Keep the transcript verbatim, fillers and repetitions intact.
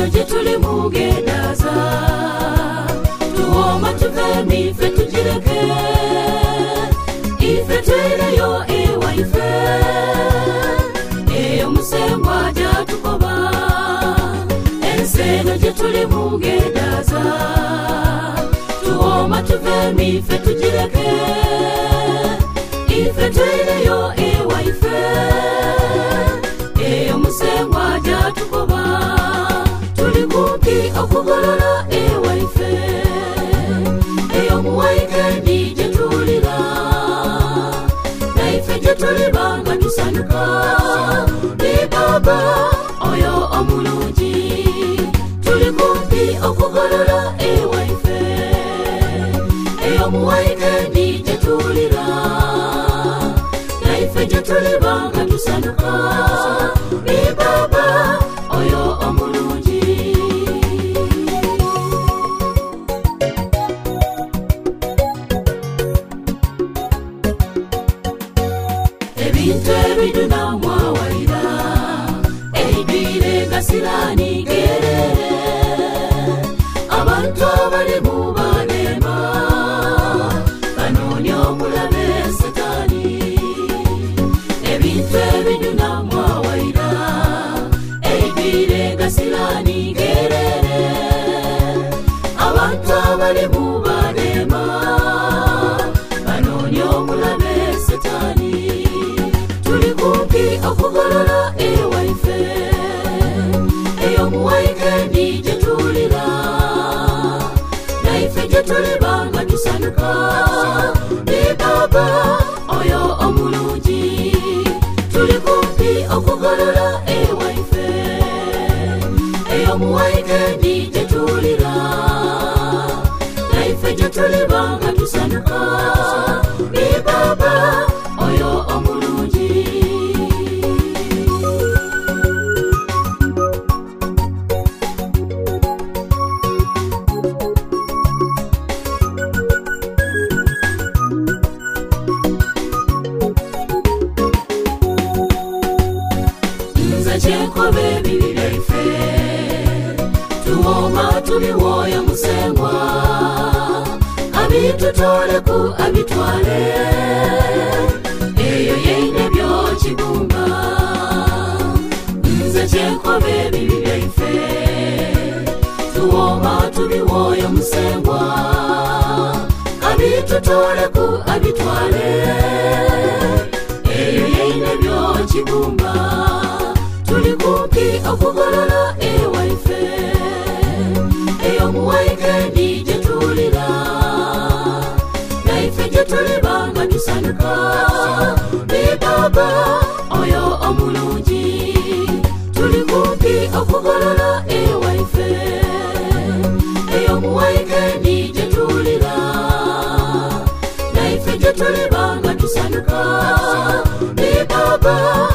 eno gye tuli mugendaza tuwoma tuvemi ife tugireke ife twereyo ewa ife eyo musengwa gyatukoba ensi eno gye tuli mugendaza tuwoma tuvemi ife tugireke ife twereyo ewa ife eyo musengwa gyatukoba tuli kumpi okugolola ewa ife eyo muwaikendi gye tulira naife gye tuliba nga tusanuka ne baba oyo omulungi tuli kumpi okugolola ewa ife eyo muwaikendi gye tulira naife gye tuliba nga tusanuka ne baba oyo omulungi ebintu ebiduna mwawalira eidwire gasirani gerere abantu abali mu balema banoonya omulabe Setaani ebintu ebiduna mwawalira eidwire gasirani gerere abantu abali mu balema banoonya omulabe Setaani tuli kumpi okugolola ewa ife eyo muwaikendi gye tulira naife gye tuliba nga tusanuka ne baba oyo omulungi tuli kumpi okugolola ewa ife eyo muwaikendi gye tulira naife gye tuliba nga tusanuka ne baba oyo omulungi nze kyenkobe ebibi byaife tuwoma tuliwooyo musengwa abitutoleku abitwale eyo yeine byokigumba nze kyenkobe ebibi byaife tuwoma tuliwooyo musengwa abitutoleku abitwale eyo yeine byokigumba tuli kumpi okugolola ewa ife eyo muwaikendi gye tulira naife gye tuliba nga tusanuka ne baba oyo omulungi tuli kumpi okugolola ewa ife eyo muwaikendi gye tulira naife gye tuliba nga tusanuka ne baba